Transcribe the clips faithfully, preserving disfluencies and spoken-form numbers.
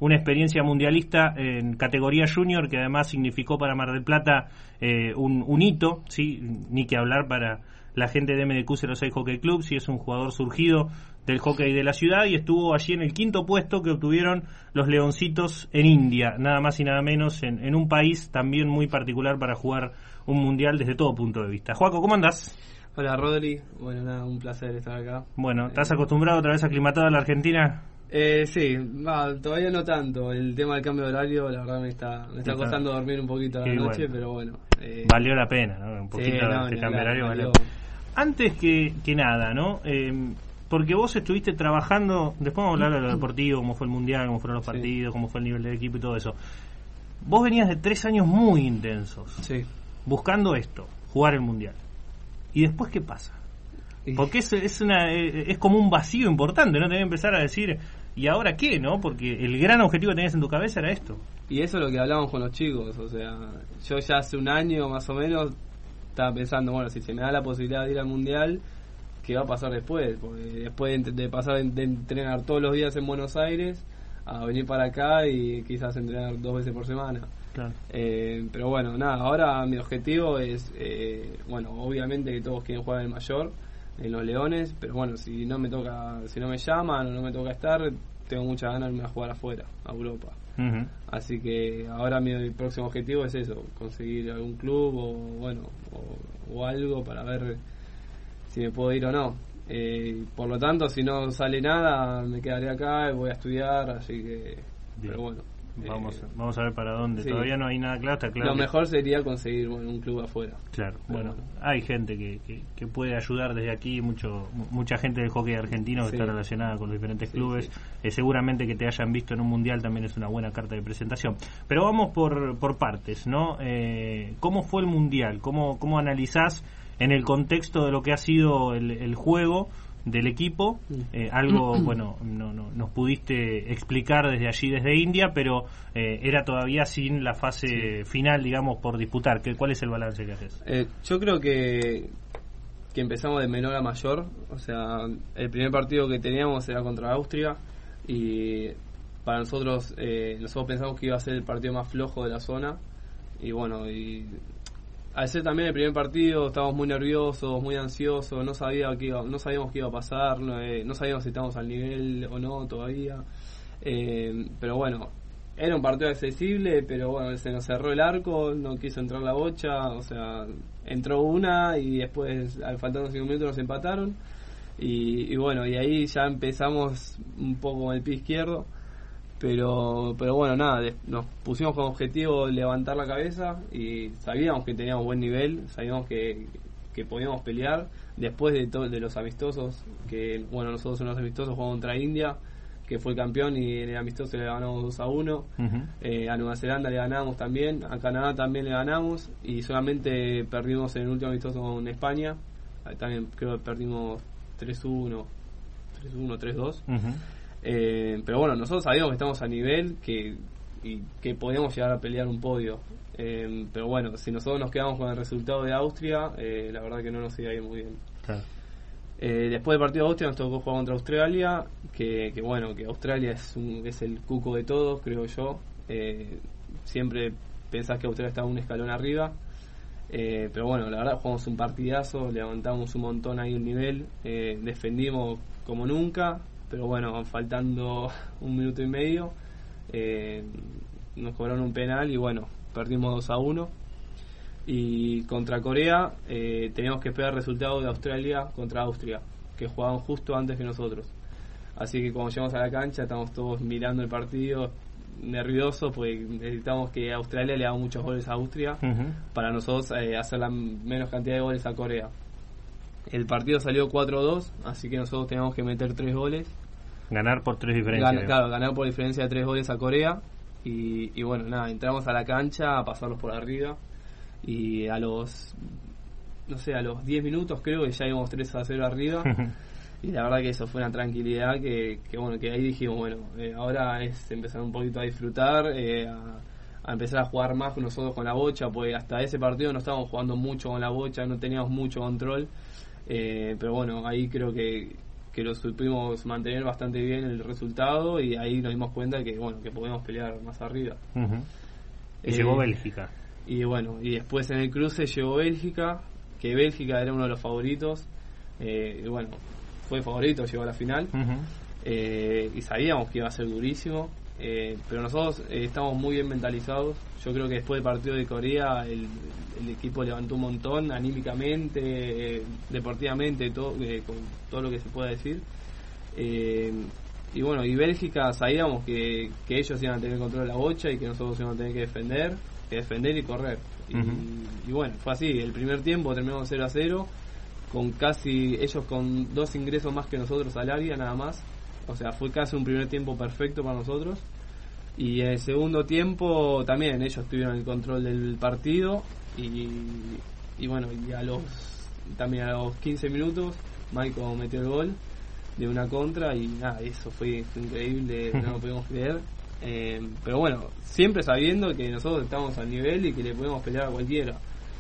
una experiencia mundialista en categoría junior que además significó para Mar del Plata eh, un, un hito, ¿sí? Ni que hablar para la gente de M D Q cero seis Hockey Club, sí, es un jugador surgido del hockey de la ciudad y estuvo allí en el quinto puesto que obtuvieron los Leoncitos en India, nada más y nada menos, en, en un país también muy particular para jugar un mundial desde todo punto de vista. Joaco, ¿cómo andás? Hola Rodri, bueno, nada, un placer estar acá. Bueno, ¿estás eh, acostumbrado otra vez aclimatado a la Argentina? Eh, sí, no, todavía no tanto. El tema del cambio de horario, la verdad me está me está costando dormir un poquito a la noche, bueno. Pero bueno. Eh, valió la pena, ¿no? Un poquito sí, no, de cambio de horario valió. valió. Antes que, que nada, ¿no? Eh, porque vos estuviste trabajando, después vamos a hablar de lo deportivo, cómo fue el mundial, cómo fueron los partidos, sí. Cómo fue el nivel del equipo y todo eso. Vos venías de tres años muy intensos, sí. buscando esto, jugar el mundial. ¿Y después qué pasa? Porque es, es, una, es como un vacío importante, ¿no? Tenés que empezar a decir, ¿y ahora qué, no? Porque el gran objetivo que tenías en tu cabeza era esto. Y eso es lo que hablábamos con los chicos, o sea, yo ya hace un año más o menos estaba pensando, bueno, si se me da la posibilidad de ir al mundial, ¿qué va a pasar después? Porque después de, de pasar de entrenar todos los días en Buenos Aires a venir para acá y quizás entrenar dos veces por semana. Claro. Eh, pero bueno, nada, ahora mi objetivo es, eh, bueno, obviamente que todos quieren jugar en el mayor, en los Leones, pero bueno, si no me toca, si no me llaman o no me toca estar, tengo muchas ganas de irme a jugar afuera, a Europa. Uh-huh. Así que ahora mi próximo objetivo es eso, conseguir algún club o bueno, o, o algo para ver si me puedo ir o no. Eh, por lo tanto, si no sale nada, me quedaré acá y voy a estudiar, así que... Bien. Pero bueno. Vamos, eh, vamos a ver para dónde. Sí. Todavía no hay nada claro, está claro. Lo que... mejor sería conseguir bueno, un club afuera. Claro, pero bueno, bueno, hay gente que, que, que puede ayudar desde aquí, mucho mucha gente del hockey argentino que sí. está relacionada con los diferentes sí, clubes. Sí. Eh, seguramente que te hayan visto en un mundial también es una buena carta de presentación. Pero vamos por, por partes, ¿no? Eh, ¿Cómo fue el mundial? ¿Cómo, cómo analizás en el contexto de lo que ha sido el, el juego del equipo? Eh, algo, bueno, no, no nos pudiste explicar desde allí, desde India, pero eh, era todavía sin la fase sí. final, digamos, por disputar. ¿Qué, ¿Cuál es el balance que haces? Eh, yo creo que que empezamos de menor a mayor. O sea, el primer partido que teníamos era contra Austria y para nosotros, eh, nosotros pensamos que iba a ser el partido más flojo de la zona y bueno, y al ser también el primer partido estábamos muy nerviosos, muy ansiosos, no sabía qué iba, no sabíamos qué iba a pasar, no, eh, no sabíamos si estábamos al nivel o no todavía, eh, pero bueno, era un partido accesible, pero bueno, se nos cerró el arco, no quiso entrar la bocha, o sea, entró una y después al faltar unos cinco minutos nos empataron y, y bueno, y ahí ya empezamos un poco con el pie izquierdo. Pero pero bueno, nada, nos pusimos como objetivo levantar la cabeza y sabíamos que teníamos buen nivel, sabíamos que, que podíamos pelear. Después de to- de los amistosos, que bueno, nosotros en los amistosos jugamos contra India, que fue el campeón, y en el amistoso le ganamos dos a uno. Uh-huh. Eh, a Nueva Zelanda le ganamos también, a Canadá también le ganamos, y solamente perdimos en el último amistoso con España. Ahí también creo que perdimos tres uno, tres uno, tres dos. Uh-huh. Eh, pero bueno, nosotros sabíamos que estamos a nivel que y que podíamos llegar a pelear un podio, eh, pero bueno, si nosotros nos quedamos con el resultado de Austria, eh, la verdad que no nos iba a ir muy bien. Claro. Eh, después del partido de Austria nos tocó jugar contra Australia, que, que bueno, que Australia es, un, es el cuco de todos, creo yo. Eh, siempre pensás que Australia está un escalón arriba, eh, pero bueno, la verdad jugamos un partidazo, levantamos un montón ahí el nivel, eh, defendimos como nunca. Pero bueno, faltando un minuto y medio, eh, nos cobraron un penal y bueno, perdimos dos a uno. Y contra Corea eh, teníamos que esperar el resultado de Australia contra Austria, que jugaban justo antes que nosotros. Así que cuando llegamos a la cancha estamos todos mirando el partido, nerviosos, porque necesitamos que Australia le haga muchos goles a Austria, uh-huh. para nosotros eh, hacer la menos cantidad de goles a Corea. El partido salió cuatro a dos, así que nosotros teníamos que meter tres goles. Ganar por tres diferencias. Gan- claro, ganar por diferencia de tres goles a Corea. Y, y bueno, nada, entramos a la cancha a pasarlos por arriba. Y a los, no sé, a los diez minutos creo que ya íbamos tres a cero arriba. Y la verdad que eso fue una tranquilidad que, que bueno, que ahí dijimos, bueno, eh, ahora es empezar un poquito a disfrutar, eh, a, a empezar a jugar más nosotros con la bocha, porque hasta ese partido no estábamos jugando mucho con la bocha, no teníamos mucho control. Eh, pero bueno, ahí creo que que lo supimos mantener bastante bien el resultado y ahí nos dimos cuenta que bueno que podemos pelear más arriba. Uh-huh. Y eh, llegó Bélgica. Y bueno, y después en el cruce llegó Bélgica, que Bélgica era uno de los favoritos, eh, y bueno, fue favorito, llegó a la final, Uh-huh. eh, y sabíamos que iba a ser durísimo, eh, pero nosotros eh, estamos muy bien mentalizados. Yo creo que después del partido de Corea el, el equipo levantó un montón, anímicamente, eh, deportivamente, todo, eh, con todo lo que se pueda decir. Eh, y bueno, y Bélgica sabíamos que, que ellos iban a tener control de la bocha y que nosotros íbamos a tener que defender, que defender y correr. Y, Uh-huh. y bueno, fue así. El primer tiempo terminamos cero a cero, con casi ellos con dos ingresos más que nosotros al área, nada más. O sea, fue casi un primer tiempo perfecto para nosotros. Y en el segundo tiempo también ellos tuvieron el control del partido y, y bueno, y a los también a los quince minutos Maiko metió el gol de una contra y nada, eso fue, fue increíble, no lo podemos creer. Eh, pero bueno, siempre sabiendo que nosotros estamos al nivel y que le podemos pelear a cualquiera.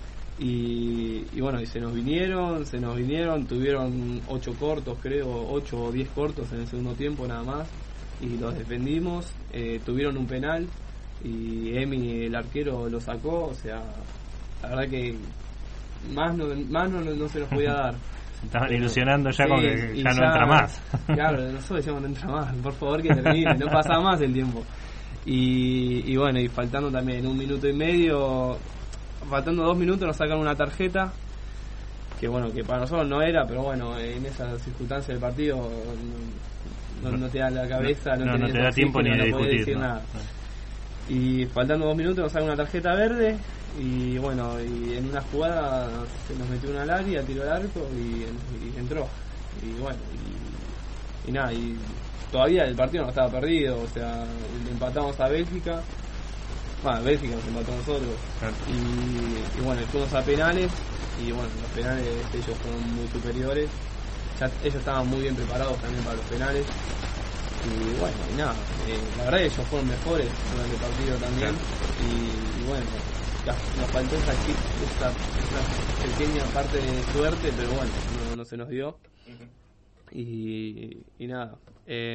Y, y bueno, y se nos vinieron, se nos vinieron, tuvieron ocho cortos, creo, ocho o diez cortos en el segundo tiempo nada más, y los defendimos. Eh, tuvieron un penal y Emi, el arquero, lo sacó. O sea, la verdad que más no, más no, no se nos podía dar. Se estaban pero, ilusionando ya sí, con que ya, ya no entra más. Claro, nosotros decíamos no entra más, por favor que termine, no pasa más el tiempo. Y, y bueno, y faltando también un minuto y medio, faltando dos minutos nos sacan una tarjeta que bueno, que para nosotros no era, pero bueno, en esa circunstancia del partido no, no, no te da la cabeza, no, no, no te da tiempo ni de no discutir, decir no, nada. No. Y faltando dos minutos nos sacan una tarjeta verde y bueno, y en una jugada se nos metió una al área, tiró el arco y, y entró. Y bueno, y, y nada, y todavía el partido no estaba perdido, o sea, le empatamos a Bélgica. Bueno, Bélgica nos empató a nosotros. Claro. Y, y bueno, fuimos a penales. Y bueno, los penales ellos fueron muy superiores. Ya ellos estaban muy bien preparados también para los penales. Y bueno, y nada, eh, la verdad que ellos fueron mejores durante el partido también. Claro. Y, y bueno, ya, nos faltó esa, esa, esa pequeña parte de suerte, pero bueno, no, no se nos dio. Uh-huh. Y, y nada. Eh,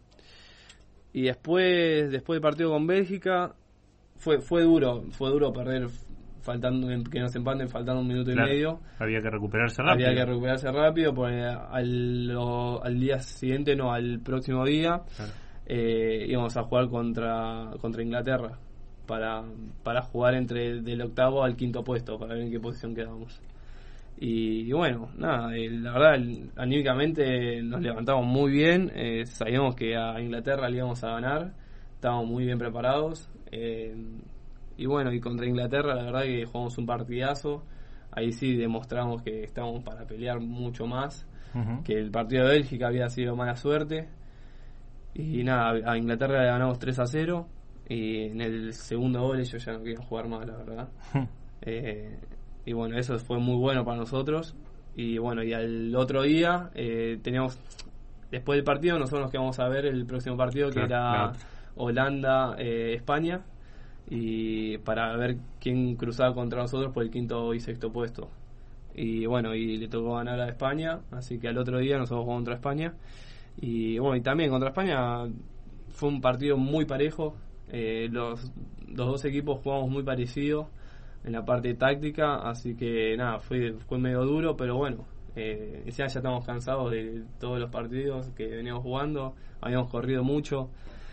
y después, después del partido con Bélgica, fue fue duro, fue duro perder faltando que nos empaten faltando un minuto claro, y medio. Había que recuperarse rápido. Había que recuperarse rápido porque al, al día siguiente, no, al próximo día, claro. eh, íbamos a jugar contra contra Inglaterra para para jugar entre del octavo al quinto puesto, para ver en qué posición quedábamos. Y, y bueno, nada, eh, la verdad, el, anímicamente nos levantamos muy bien, eh, sabíamos que a Inglaterra le íbamos a ganar, estábamos muy bien preparados. Eh, y bueno, y contra Inglaterra la verdad que jugamos un partidazo. Ahí sí demostramos que estábamos para pelear mucho más, uh-huh. que el partido de Bélgica había sido mala suerte. Y nada, a Inglaterra le ganamos tres a cero y en el segundo gol ellos ya no querían jugar más, la verdad. eh, y bueno, eso fue muy bueno para nosotros. Y bueno, y al otro día eh, teníamos, después del partido nosotros nos quedamos a ver el próximo partido, que claro, era claro. Holanda, eh, España, y para ver quién cruzaba contra nosotros por el quinto y sexto puesto. Y bueno, y le tocó ganar a España, así que al otro día nosotros jugamos contra España. Y bueno, y también contra España fue un partido muy parejo. Eh, los, los dos equipos jugamos muy parecidos en la parte táctica, así que nada, fue, fue medio duro, pero bueno, eh, ya, ya estamos cansados de todos los partidos que veníamos jugando, habíamos corrido mucho.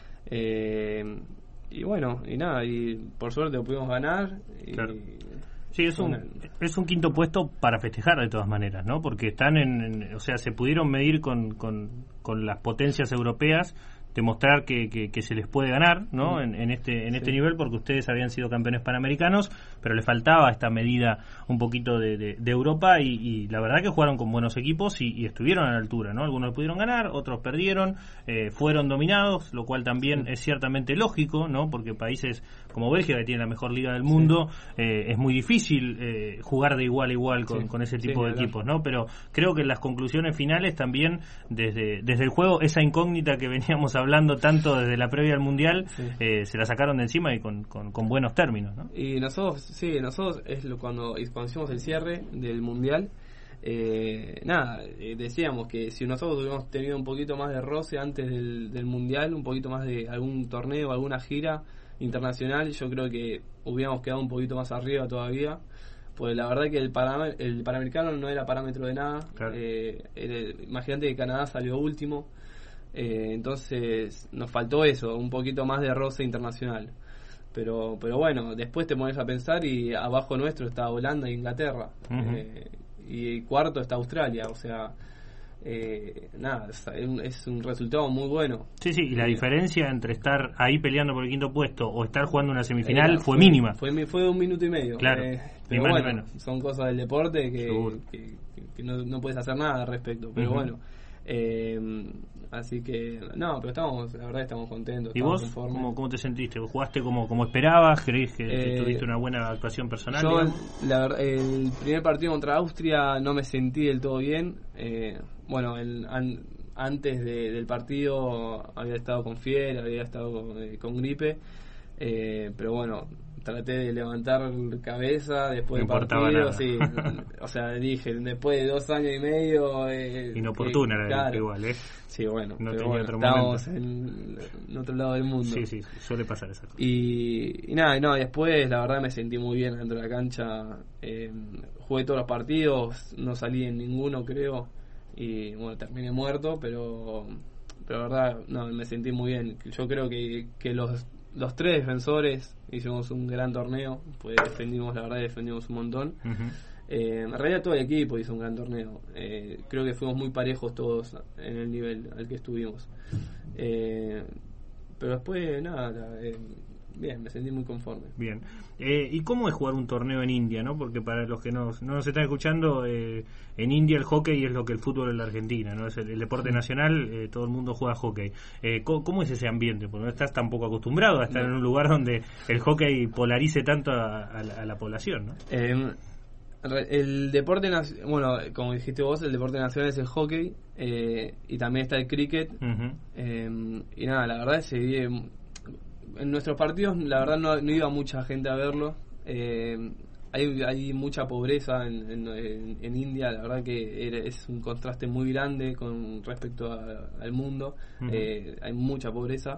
Eh, y bueno, y nada, y por suerte lo pudimos ganar. Y, claro. Sí, es un, es un quinto puesto para festejar de todas maneras, ¿no? Porque están en, en o sea, se pudieron medir con, con, con las potencias europeas, demostrar que, que, que se les puede ganar, ¿no? En, en este en sí. este nivel, porque ustedes habían sido campeones panamericanos, pero les faltaba esta medida un poquito de, de, de Europa y, y la verdad que jugaron con buenos equipos y, y estuvieron a la altura, ¿no? Algunos pudieron ganar, otros perdieron, eh, fueron dominados, lo cual también sí. es ciertamente lógico, ¿no? Porque países como Bélgica, que tiene la mejor liga del mundo, sí. eh, es muy difícil eh, jugar de igual a igual con, sí. con ese tipo sí, de claro. equipos, ¿no? Pero creo que en las conclusiones finales también, desde, desde el juego, esa incógnita que veníamos hablando hablando tanto desde la previa al Mundial, sí. eh, se la sacaron de encima y con, con, con buenos términos, ¿no? Y nosotros, sí, nosotros es lo cuando, cuando hicimos el cierre del Mundial, eh, nada, eh, decíamos que si nosotros hubiéramos tenido un poquito más de roce antes del, del Mundial, un poquito más de algún torneo, alguna gira internacional, yo creo que hubiéramos quedado un poquito más arriba todavía. Pues la verdad que el, Panam- el Panamericano no era parámetro de nada. Claro. Eh, era- imagínate que Canadá salió último. Eh, entonces nos faltó eso, un poquito más de roce internacional. Pero pero bueno, después te pones a pensar y abajo nuestro está Holanda e Inglaterra. Uh-huh. Eh, y cuarto está Australia. O sea, eh, nada, es un, es un resultado muy bueno. Sí, sí, y la Eh, diferencia entre estar ahí peleando por el quinto puesto o estar jugando una semifinal Era, fue mínima. Fue, mi- fue de un minuto y medio. Claro, Eh, ni pero más ni bueno, menos. son cosas del deporte que, Seguro. que, que- que no, no puedes hacer nada al respecto. Pero Ujú. bueno, eh, así que, no, pero estamos, la verdad estamos contentos. ¿Y estamos vos conformes. cómo, cómo te sentiste? ¿Jugaste como, como esperabas? ¿Crees que, que Eh, tuviste una buena actuación personal? Yo, digamos? la verdad, el primer partido contra Austria no me sentí del todo bien. Eh, bueno, el, an- antes de- del partido había estado con fiebre, había estado con, eh, con gripe. Eh, pero bueno, traté de levantar cabeza después No del importaba partido. nada. Sí, o sea, dije, después de dos años y medio. Eh, Inoportuna eh, la claro. gripe igual, ¿eh? Sí, bueno, No pero tenía bueno, otro estábamos en, en otro lado del mundo. Sí, sí, sí, suele pasar esa cosa. Y, y nada, no, después la verdad me sentí muy bien dentro de la cancha. Eh, jugué todos los partidos, no salí en ninguno, creo. Y bueno, terminé muerto, pero, pero la verdad, no, me sentí muy bien. Yo creo que, que los, los tres defensores hicimos un gran torneo, pues defendimos, la verdad, defendimos un montón. Ujú. Eh, en realidad todo el equipo hizo un gran torneo. Eh, creo que fuimos muy parejos todos en el nivel al que estuvimos. Eh, pero después, nada, la- eh, bien, me sentí muy conforme. Bien. Eh, ¿Y cómo es jugar un torneo en India, no? Porque para los que no, no nos están escuchando, eh, en India el hockey es lo que el fútbol en la Argentina, ¿no? Es el, el deporte nacional, eh, todo el mundo juega hockey. Eh, ¿cómo, cómo es ese ambiente? Porque no estás tampoco acostumbrado a estar No. en un lugar donde el hockey polarice tanto a, a la, a la población, ¿no? Eh, re- el deporte, nac- bueno, como dijiste vos, el deporte nacional es el hockey, eh, y también está el cricket. Ujú. Eh, y nada, la verdad se vive. En nuestros partidos, la verdad, no, no iba mucha gente a verlo. Eh, hay, hay mucha pobreza en, en, en- en India, la verdad que era- es un contraste muy grande con respecto a- al mundo. Ujú. Eh, hay mucha pobreza.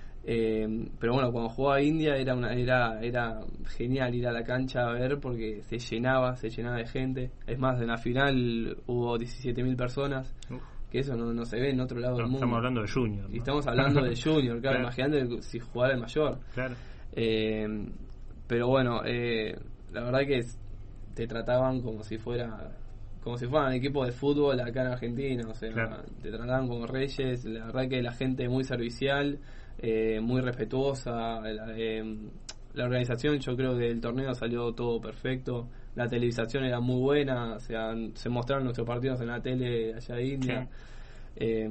Eh, pero bueno, cuando jugaba India era una era era genial ir a la cancha a ver porque se llenaba, se llenaba de gente. Es más, en la final hubo diecisiete mil personas, Uf. que eso no, no se ve en otro lado No, del mundo. estamos hablando de Junior, ¿no? Y estamos hablando de Junior, claro, Claro. imagínate si jugara el mayor. Claro. Eh, pero bueno, eh, la verdad que es- te trataban como si fuera como si fueran equipo de fútbol acá en Argentina, o sea, Claro. te trataban como reyes. La verdad que la gente muy servicial, eh, muy respetuosa. La, eh, la organización, yo creo que el torneo salió todo perfecto. La televisación era muy buena, o sea, se mostraron nuestros partidos en la tele allá de India. Sí. Eh,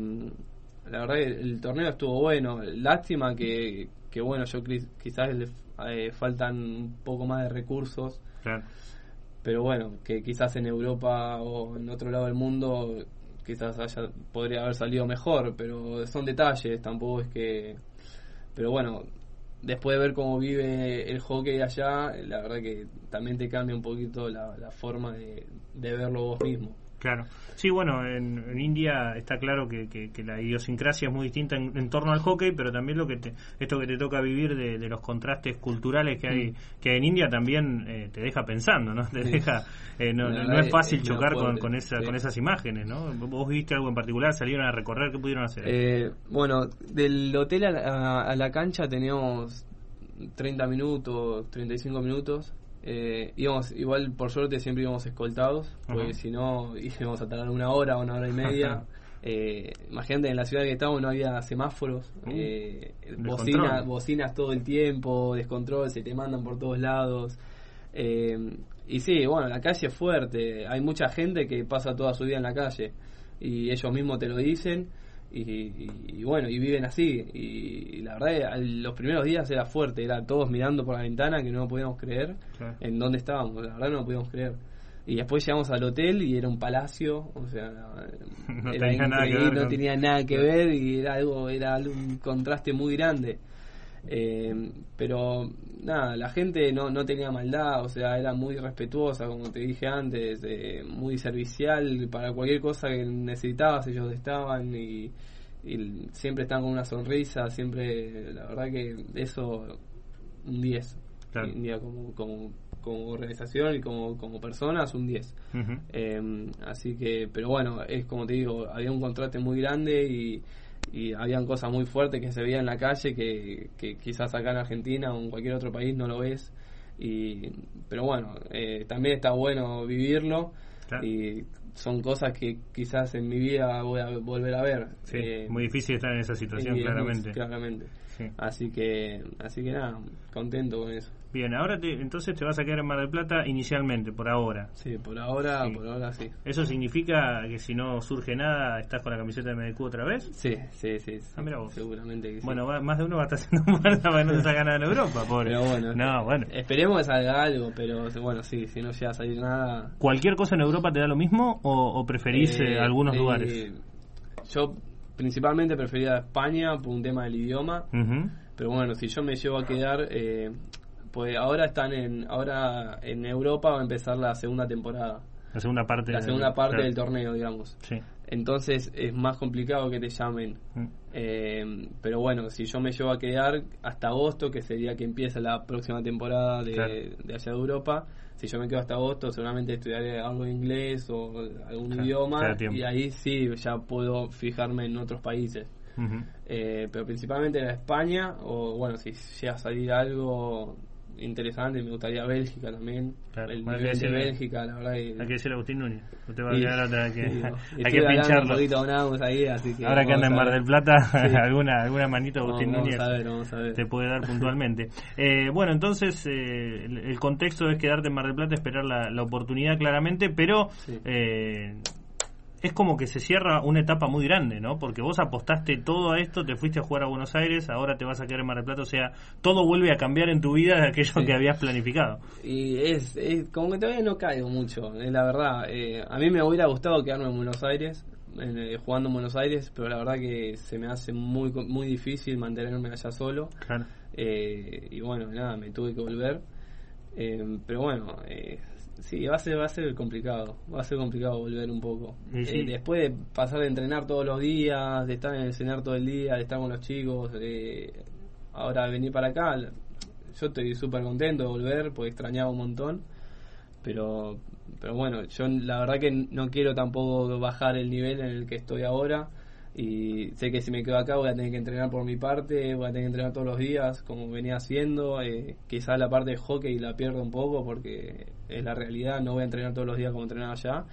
la verdad que el torneo estuvo bueno. Lástima que, que bueno, yo cri- quizás le eh, faltan un poco más de recursos, Claro. pero bueno, que quizás en Europa o en otro lado del mundo quizás haya, podría haber salido mejor, pero son detalles, tampoco es que... Pero bueno, después de ver cómo vive el hockey allá, la verdad que también te cambia un poquito la, la forma de, de verlo vos mismo. Claro. Sí, bueno, en, en India está claro que, que, que la idiosincrasia es muy distinta en, en torno al hockey, pero también lo que te, esto que te toca vivir de, de los contrastes culturales que hay, que hay en India también eh, te deja pensando, ¿no? Te Sí. deja, eh, no, La no verdad es fácil es medio chocar con, fuerte, con, esa, sí. con esas imágenes, ¿no? ¿Vos viste algo en particular? ¿Salieron a recorrer? ¿Qué pudieron hacer? Eh, bueno, del hotel a la, a la cancha teníamos treinta minutos, treinta y cinco minutos. Eh, íbamos, igual por suerte siempre íbamos escoltados, porque Ajá. si no íbamos a tardar una hora, una hora y media. eh, imagínate, en la ciudad que estábamos no había semáforos, Uh, eh, descontrol. bocina, bocinas todo el tiempo, descontrol, se te mandan por todos lados. Eh, y sí, bueno, la calle es fuerte, hay mucha gente que pasa toda su vida en la calle y ellos mismos te lo dicen. Y, y, y bueno, y viven así. Y, y la verdad, al- los primeros días era fuerte, era todos mirando por la ventana que no podíamos creer Claro. en dónde estábamos, la verdad no lo podíamos creer. Y después llegamos al hotel y era un palacio, o sea, No era tenía nada que increíble, ver no con- tenía nada que Claro. ver y era algo, era un contraste muy grande. Eh, pero nada, la gente no, no tenía maldad, o sea, era muy respetuosa, como te dije antes, eh, muy servicial, para cualquier cosa que necesitabas ellos estaban y, y siempre estaban con una sonrisa, siempre, la verdad que eso, un diez, claro. Un día como, como, como organización y como, como personas, un diez. Uh-huh. Eh, así que, pero bueno, es como te digo, había un contraste muy grande y y habían cosas muy fuertes que se veían en la calle que, que quizás acá en Argentina o en cualquier otro país no lo ves, y pero bueno, eh, también está bueno vivirlo, claro. Y son cosas que quizás en mi vida voy a volver a ver. Sí, eh, muy difícil estar en esa situación, claramente. Muy, claramente. Sí. Así que así que nada, contento con eso. Bien, ahora te, entonces te vas a quedar en Mar del Plata inicialmente, por ahora. Sí, por ahora, sí. por ahora sí. ¿Eso significa que si no surge nada, estás con la camiseta de M D Q otra vez? Sí, sí, sí. sí. Ah, mira vos. Seguramente que sí. Bueno, va, más de uno va a estar haciendo fuerza para que no te salga nada en Europa, pobre. Pero bueno, no, bueno. Esperemos que salga algo, pero bueno, sí, si no llega a salir nada... ¿Cualquier cosa en Europa te da lo mismo o, o preferís eh, algunos eh, lugares? Yo principalmente prefería España por un tema del idioma, uh-huh. Pero bueno, si yo me llevo a quedar... Eh, pues ahora están en ahora en Europa va a empezar la segunda temporada, la segunda parte la segunda del, parte claro. del torneo, digamos. Sí. Entonces es más complicado que te llamen, mm. eh, pero bueno, si yo me llevo a quedar hasta agosto, que sería que empieza la próxima temporada de, claro. de allá de Europa, si yo me quedo hasta agosto seguramente estudiaré algo de inglés o algún claro. idioma, y ahí sí ya puedo fijarme en otros países. Uh-huh. eh, pero principalmente en España, o bueno, si llega a salir algo interesante, me gustaría Bélgica también, claro, el nivel de Bélgica, la verdad que... Hay que decirle a Agustín Núñez, usted va a quedar otra que... Sí, hay que pincharlo. Ahí, así que ahora que anda en Mar del Plata, sí. alguna alguna manito a Agustín vamos, Núñez vamos a ver, vamos a ver. te puede dar puntualmente. eh, bueno, entonces eh, el, el contexto es quedarte en Mar del Plata, esperar la, la oportunidad claramente, pero... Sí. Eh, es como que se cierra una etapa muy grande, ¿no? Porque vos apostaste todo a esto, te fuiste a jugar a Buenos Aires, ahora te vas a quedar en Mar del Plata, o sea, todo vuelve a cambiar en tu vida de aquello sí. que habías planificado. Y es, es como que todavía no caigo mucho, es la verdad. Eh, a mí me hubiera gustado quedarme en Buenos Aires, en, eh, jugando en Buenos Aires, pero la verdad que se me hace muy muy difícil mantenerme allá solo. Claro. Eh, y bueno, nada, me tuve que volver. Eh, pero bueno... Eh, Sí, va a ser va a ser complicado, va a ser complicado volver un poco. Sí, sí. Eh, después de pasar de entrenar todos los días, de estar en el cenar todo el día, de estar con los chicos, eh, ahora venir para acá, yo estoy súper contento de volver, porque extrañaba un montón, pero pero bueno, yo la verdad que no quiero tampoco bajar el nivel en el que estoy ahora, y sé que si me quedo acá voy a tener que entrenar por mi parte, voy a tener que entrenar todos los días como venía haciendo, eh, quizás la parte de hockey la pierdo un poco porque es la realidad, no voy a entrenar todos los días como entrenaba allá,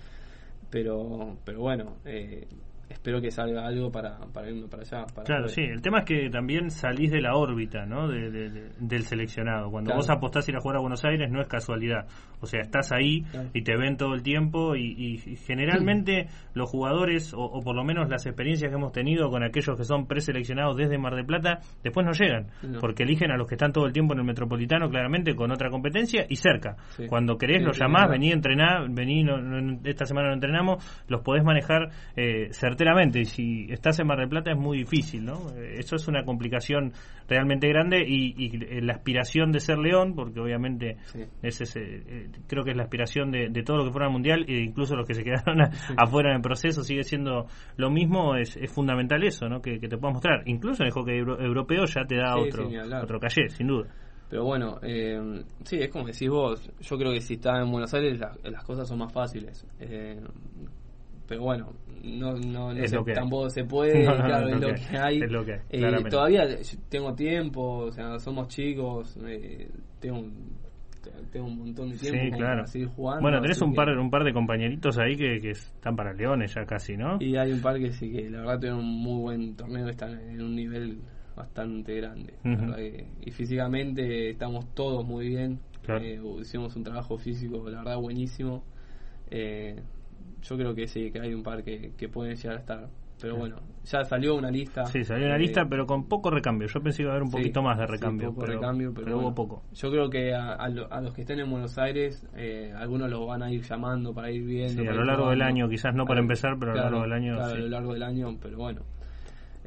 pero pero bueno, eh, espero que salga algo para, para irme para allá. Para claro, poder. Sí, el tema es que también salís de la órbita, ¿no? de, de, de, del seleccionado. Cuando claro. vos apostás a ir a jugar a Buenos Aires no es casualidad, o sea, estás ahí claro. y te ven todo el tiempo y, y, y generalmente mm. los jugadores, o, o por lo menos las experiencias que hemos tenido con aquellos que son preseleccionados desde Mar del Plata, después no llegan, no. porque eligen a los que están todo el tiempo en el Metropolitano, claramente con otra competencia y cerca. Sí. Cuando querés sí, los llamás, sí, vení a entrenar, vení, no, no, esta semana no entrenamos, los podés manejar eh, certeramente. Y si estás en Mar del Plata es muy difícil, ¿no? Eso es una complicación realmente grande y, y la aspiración de ser León, porque obviamente sí. es ese, eh, creo que es la aspiración de, de todo lo que fuera al Mundial e incluso los que se quedaron a, sí. afuera en el proceso, sigue siendo lo mismo, es, es fundamental eso, ¿no? Que, que te puedas mostrar. Incluso en el hockey euro, europeo ya te da sí, otro, otro calle, sin duda. Pero bueno, eh, sí, es como decís vos, yo creo que si estás en Buenos Aires la, las cosas son más fáciles. Eh, pero bueno, no, no, no se, tampoco se puede, no, no, claro, no, es, lo que, que hay. es lo que hay. Eh, todavía tengo tiempo, o sea, somos chicos, eh, tengo, tengo un montón de tiempo sí, claro. para seguir jugando. Bueno, tenés un par, un par de compañeritos ahí que, que están para Leones ya casi, ¿no? Y hay un par que sí, que la verdad tuvieron un muy buen torneo, están en un nivel bastante grande. Uh-huh. La verdad que, y físicamente estamos todos muy bien, claro. eh, hicimos un trabajo físico, la verdad, buenísimo. Eh, yo creo que sí, que hay un par que, que pueden llegar a estar. Pero bueno, ya salió una lista. Sí, salió una eh, lista, pero con poco recambio. Yo pensé que iba a haber un sí, poquito más de recambio. Sí, poco pero, recambio, pero, pero bueno, hubo poco. Yo creo que a, a, lo, a los que estén en Buenos Aires, eh, algunos los van a ir llamando para ir viendo. Sí, a lo largo del año, quizás no para empezar, pero claro, a lo largo del año. Claro, sí. a lo largo del año, pero bueno.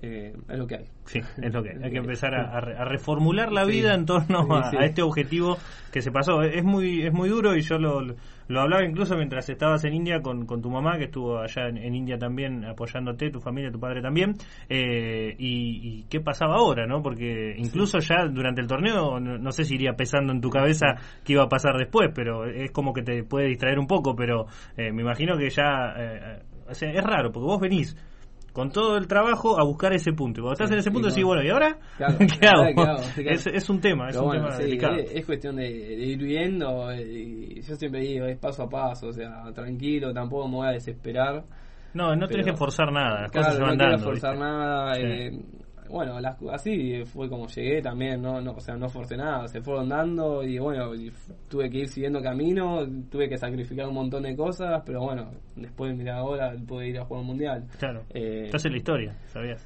eh, es lo que hay. Sí, es lo que hay. Hay que empezar a, a reformular la vida sí. en torno sí, a, sí. a este objetivo que se pasó. Es muy es muy duro y yo lo, lo hablaba incluso mientras estabas en India con, con tu mamá, que estuvo allá en, en India también apoyándote, tu familia, tu padre también. Eh, y, y qué pasaba ahora, ¿no? Porque incluso sí. ya durante el torneo, no, no sé si iría pesando en tu cabeza qué iba a pasar después, pero es como que te puede distraer un poco, pero eh, me imagino que ya... Eh, o sea, es raro, porque vos venís con todo el trabajo a buscar ese punto. Y cuando estás sí, en ese punto, decís, bueno, ¿y ahora? Claro, ¿Qué hago? ¿qué hago? ¿Qué hago? Es, es un tema, es Pero un bueno, tema sí, delicado. Es, es cuestión de, de ir viendo, y yo siempre digo, es paso a paso, o sea, tranquilo, tampoco me voy a desesperar. No, no tenés que forzar nada, las claro, cosas se van no dando. No forzar ¿viste? nada, sí. eh, bueno, las, así fue como llegué también, no, no, o sea, no forcé nada, se fueron dando y bueno, y tuve que ir siguiendo camino, tuve que sacrificar un montón de cosas, pero bueno, después, mira, ahora pude ir a jugar un mundial. Claro, eh, estás en la historia, ¿sabías?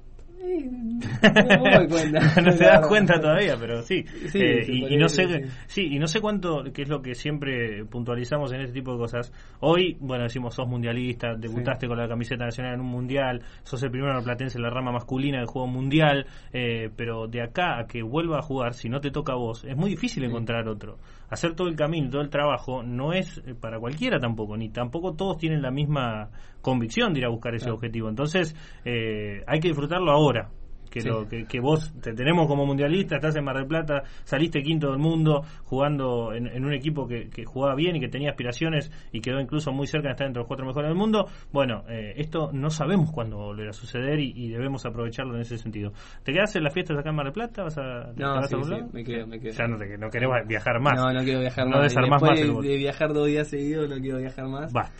Sí, no me doy cuenta. No te das cuenta todavía, pero sí. sí eh, y, y no sé, sí. sí, y no sé cuánto, que es lo que siempre puntualizamos en este tipo de cosas. Hoy, bueno, decimos sos mundialista, debutaste sí. con la camiseta nacional en un mundial, sos el primero marplatense en la rama masculina del juego mundial, eh, pero de acá a que vuelva a jugar, si no te toca a vos, es muy difícil sí. encontrar otro. Hacer todo el camino, todo el trabajo, no es para cualquiera tampoco, ni tampoco todos tienen la misma convicción de ir a buscar ese claro. objetivo. Entonces, eh, hay que disfrutarlo ahora. Que, sí. lo, que, que vos te tenemos como mundialista, estás en Mar del Plata, saliste quinto del mundo jugando en, en un equipo que, que jugaba bien y que tenía aspiraciones y quedó incluso muy cerca de estar entre los cuatro mejores del mundo. Bueno, eh, esto no sabemos cuándo volverá a suceder y, y debemos aprovecharlo en ese sentido. ¿Te quedás en las fiestas acá en Mar del Plata? ¿Vas a, no, vas sí, a sí, me quedo, me quedo. Ya no, te, no queremos viajar más. No, no quiero viajar no más. Después más el de, de viajar dos días seguidos, no quiero viajar más. Basta.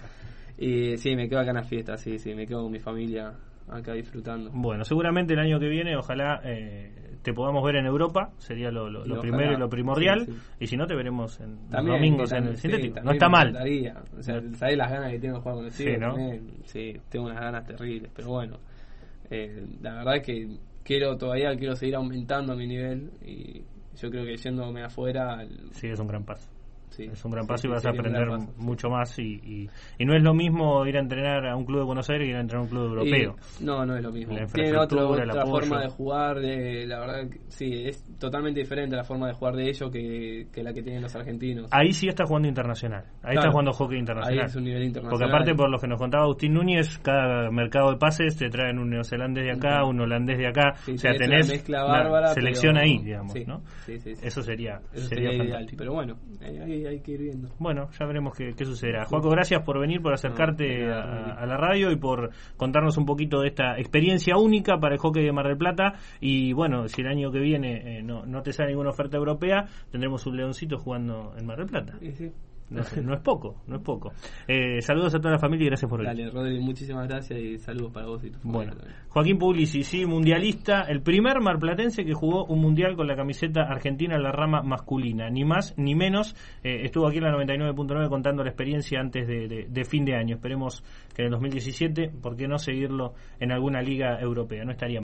Y sí, me quedo acá en las fiestas, sí, sí, me quedo con mi familia acá disfrutando. Bueno, seguramente el año que viene, ojalá eh, te podamos ver en Europa, sería lo, lo, lo primero y lo primordial, sí, sí. y si no te veremos en también, domingos también, en el sintético. Sí, no está mal. O sea, ¿sabés las ganas que tengo de jugar con los chicos? Sí, ¿no? Sí, tengo unas ganas terribles, pero bueno, eh, la verdad es que quiero todavía quiero seguir aumentando mi nivel y yo creo que yéndome afuera... El, sí, es un gran paso. Sí, es un gran sí, paso sí, y vas sí, a aprender paso, mucho sí. más y, y, y no es lo mismo ir a entrenar a un club de Buenos Aires que ir a entrenar a un club europeo. Y, no, no es lo mismo. La Tienen otro, otra forma de jugar, de, la verdad, sí, es totalmente diferente la forma de jugar de ellos que, que la que tienen los argentinos. Ahí sí está jugando internacional, ahí claro, está jugando hockey internacional. Ahí es un nivel internacional. Porque aparte, por lo que nos contaba Agustín Núñez, cada mercado de pases te traen un neozelandés de acá, un holandés de acá, sí, o sea, tenés una, mezcla bárbara, una selección pero, ahí, digamos, sí, ¿no? Sí, sí, sí. Eso sería, Eso sería, sería ideal, pero bueno, ahí, ahí hay que ir viendo. Bueno, ya veremos qué, qué sucederá. Juaco, gracias por venir, por acercarte no, a, a la radio y por contarnos un poquito de esta experiencia única para el hockey de Mar del Plata. Y bueno, si el año que viene eh, no, no te sale ninguna oferta europea, tendremos un leoncito jugando en Mar del Plata. Sí, sí. No, no es poco, no es poco. Eh, saludos a toda la familia y gracias por venir. Dale, Rodri, muchísimas gracias y saludos para vos y tu familia. Bueno, Joaquín Puglisi, sí, mundialista, el primer marplatense que jugó un mundial con la camiseta argentina en la rama masculina, ni más ni menos. Eh, estuvo aquí en la noventa y nueve punto nueve contando la experiencia antes de, de, de fin de año. Esperemos que en el dos mil diecisiete, ¿por qué no seguirlo en alguna liga europea? No estaría mal.